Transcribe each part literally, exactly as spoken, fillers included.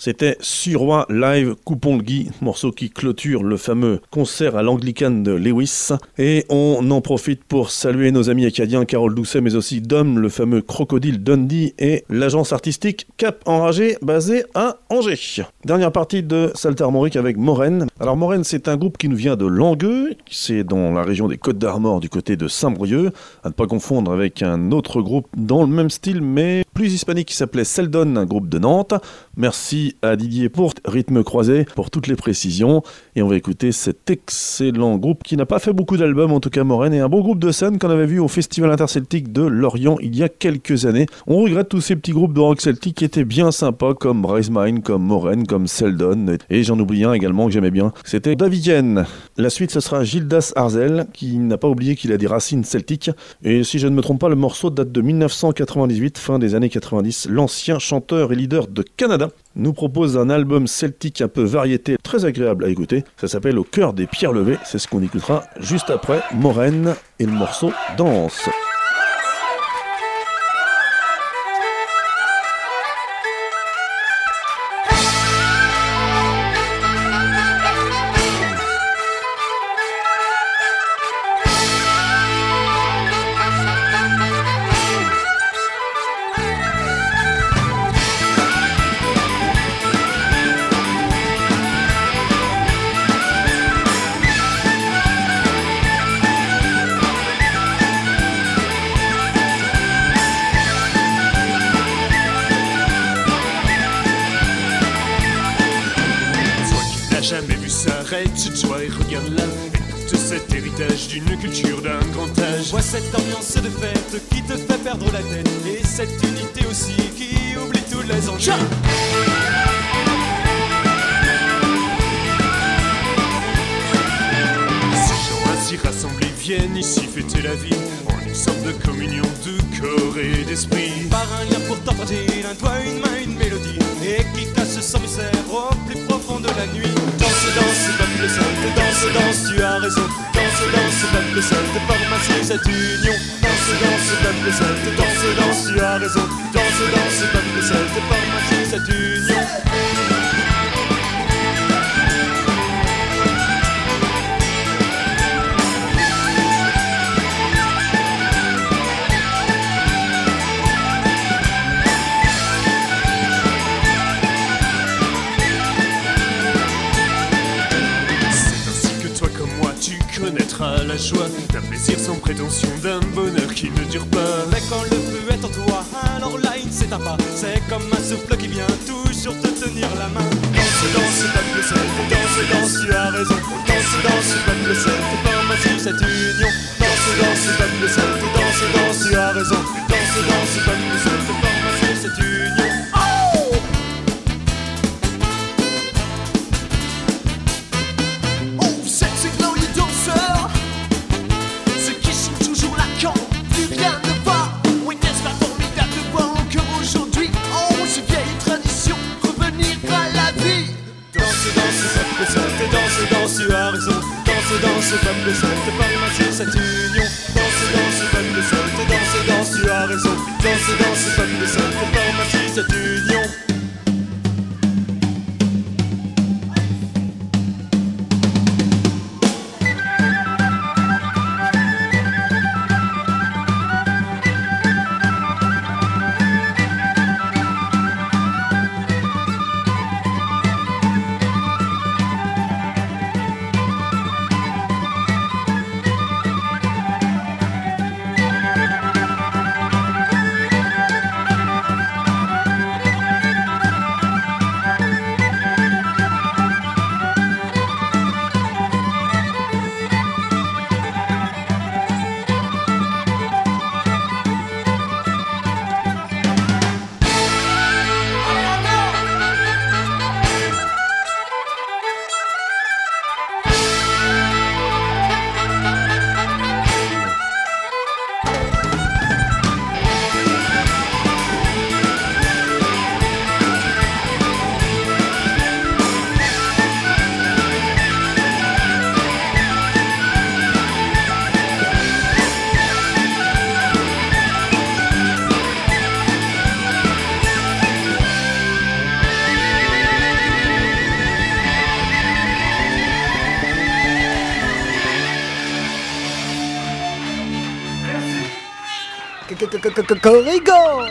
C'était Suroît Live Coupon le Guy, morceau qui clôture le fameux concert à l'Anglicane de Lewis. Et on en profite pour saluer nos amis acadiens Carole Doucet, mais aussi Dom, le fameux Crocodile Dundee et l'agence artistique Cap Enragé, basée à Angers. Dernière partie de Salta Armorique avec Morène. Alors Morène, c'est un groupe qui nous vient de Langueux, c'est dans la région des Côtes d'Armor, du côté de Saint-Brieuc, à ne pas confondre avec un autre groupe dans le même style, mais plus hispanique, qui s'appelait Seldon, un groupe de Nantes. Merci à Didier pour Rythme Croisé, pour toutes les précisions. Et on va écouter cet excellent groupe qui n'a pas fait beaucoup d'albums, en tout cas Morène, et un beau groupe de scène qu'on avait vu au Festival Interceltique de Lorient il y a quelques années. On regrette tous ces petits groupes de rock celtique qui étaient bien sympas, comme Braise Mine, comme Morène, comme Seldon, et j'en oublie un également que j'aimais bien, c'était Davidienne. La suite, ce sera Gildas Arzel, qui n'a pas oublié qu'il a des racines celtiques, et si je ne me trompe pas, le morceau date de mille neuf cent quatre-vingt-dix-huit, fin des années quatre-vingt-dix. L'ancien chanteur et leader de Canada nous propose un album celtique un peu variété, très agréable à écouter. Ça s'appelle Au cœur des pierres levées, c'est ce qu'on écoutera juste après Morène et le morceau Danse. Tu dois et regarde là, tout cet héritage d'une culture d'un grand âge. Vois cette ambiance de fête qui te fait perdre la tête, et cette unité aussi qui oublie tous les enjeux. Ces gens ainsi rassemblés viennent ici fêter la vie, en une sorte de communion de corps et d'esprit. Par un lien pourtant fragile, un doigt, une main, une mélodie, et qui cache sans mystère au plus profond de la nuit. Danse, danse, peuple celte, danse, danse, tu as raison. Danse, danse, peuple celte, pharmacie cette union. Danse, danse, peuple celte, danse, danse, tu as raison. Danse, danse, peuple celte, pharmacie cette union. Connaîtra la joie d'un plaisir sans prétention, d'un bonheur qui ne dure pas. Mais quand le feu est en toi, alors là il ne s'éteint pas. C'est comme un souffle qui vient toujours te tenir la main. Danse, danse, peuple celte, danse, danse, tu as raison. Danse, danse, peuple celte, pharmacie cette union. Danse, danse, peuple celte, danse, danse, tu as raison. Danse, danse, peuple celte, pharmacie cette union. Tu as raison, danse, danse, peuple celte, pharmacie cette union. Danse, danse, peuple celte, danse, danse, tu as raison. Danse, danse, peuple celte, pharmacie cette union. Corrigan.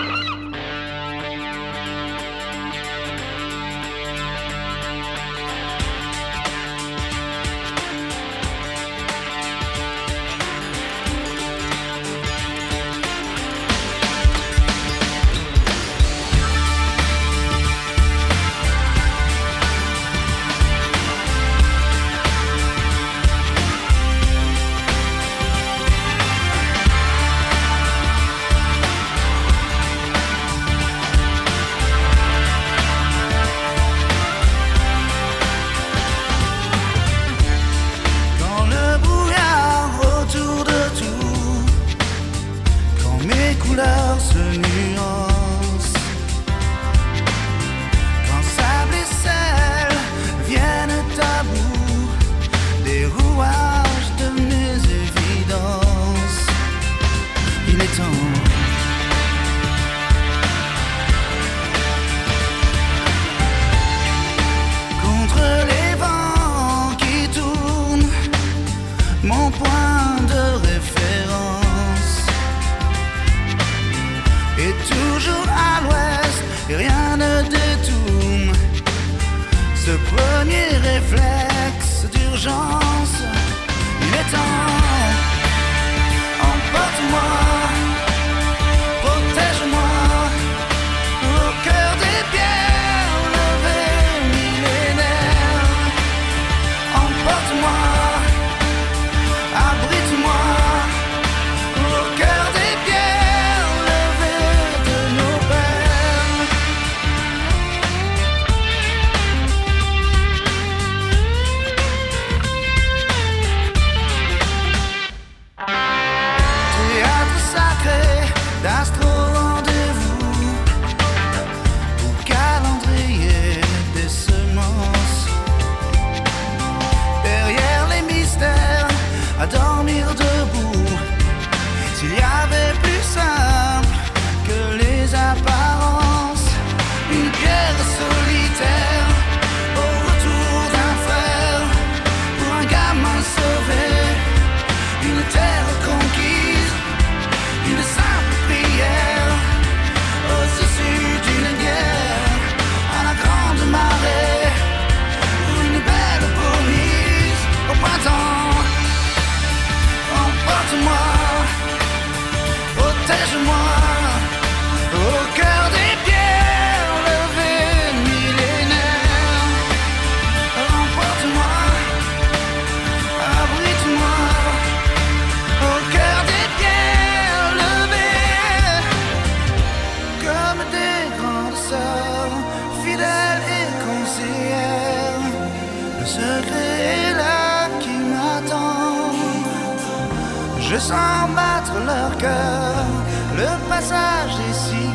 Je sens battre leur cœur, le passage est si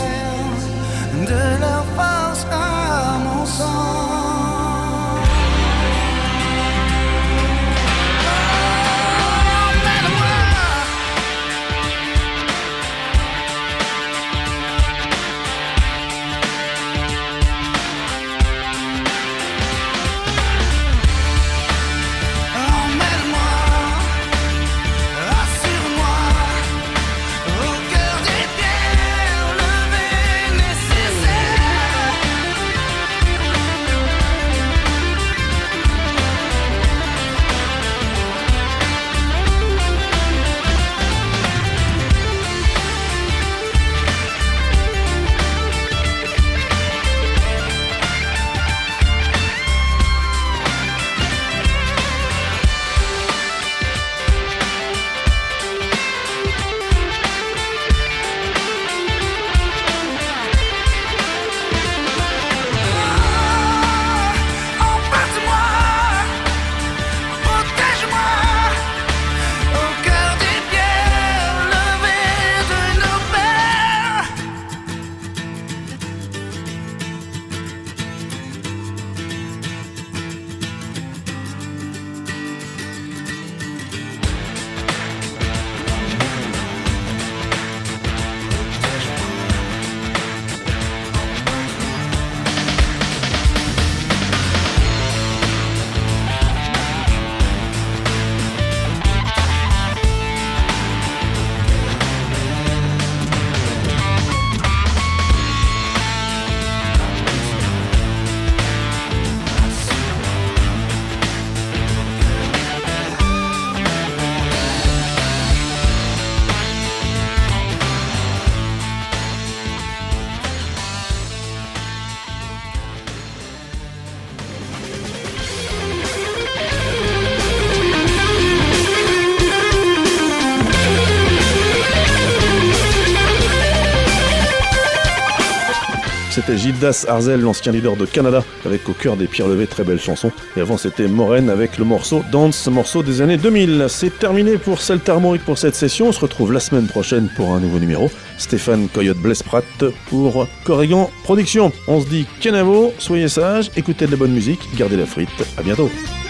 clair, de leur force à mon sang. c'était Gildas Arzel, l'ancien leader de Canada, avec Au cœur des pierres levées, très belle chanson. Et avant c'était Maureen avec le morceau Dance, morceau des années deux mille. C'est terminé pour Celta Armorique pour cette session, on se retrouve la semaine prochaine pour un nouveau numéro. Stéphane Coyote Blesprat pour Corrigan Productions. On se dit Kenavo, soyez sages, écoutez de la bonne musique, gardez la frite, à bientôt.